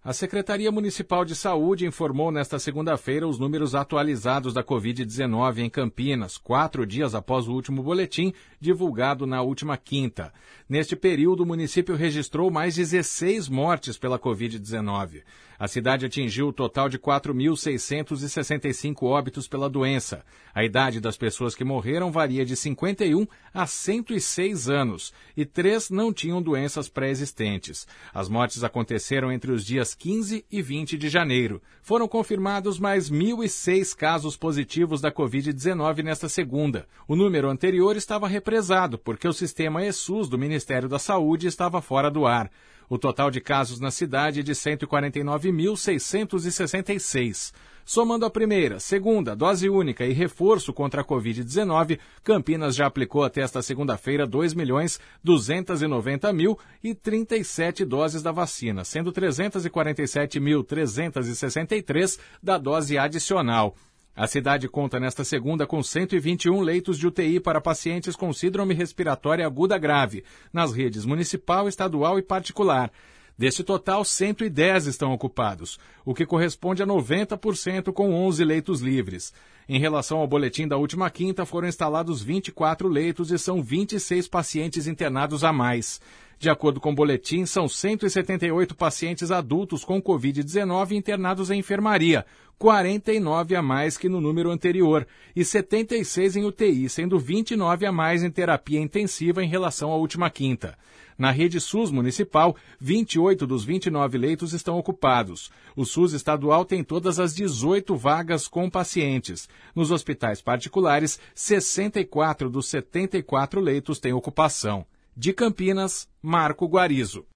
A Secretaria Municipal de Saúde informou nesta segunda-feira os números atualizados da Covid-19 em Campinas, 4 dias após o último boletim, divulgado na última quinta. Neste período, o município registrou mais 16 mortes pela Covid-19. A cidade atingiu o total de 4.665 óbitos pela doença. A idade das pessoas que morreram varia de 51 a 106 anos e 3 não tinham doenças pré-existentes. As mortes aconteceram entre os dias 15 e 20 de janeiro. Foram confirmados mais 1.006 casos positivos da Covid-19 nesta segunda. O número anterior estava represado, porque o sistema eSUS do Ministério da Saúde estava fora do ar. O total de casos na cidade é de 149.666. Somando a primeira, segunda, dose única e reforço contra a Covid-19, Campinas já aplicou até esta segunda-feira 2.290.037 doses da vacina, sendo 347.363 da dose adicional. A cidade conta nesta segunda com 121 leitos de UTI para pacientes com síndrome respiratória aguda grave, nas redes municipal, estadual e particular. Deste total, 110 estão ocupados, o que corresponde a 90% com 11 leitos livres. Em relação ao boletim da última quinta, foram instalados 24 leitos e são 26 pacientes internados a mais. De acordo com o boletim, são 178 pacientes adultos com Covid-19 internados em enfermaria, 49 a mais que no número anterior, e 76 em UTI, sendo 29 a mais em terapia intensiva em relação à última quinta. Na rede SUS municipal, 28 dos 29 leitos estão ocupados. O SUS estadual tem todas as 18 vagas com pacientes. Nos hospitais particulares, 64 dos 74 leitos têm ocupação. De Campinas, Marco Guarizo.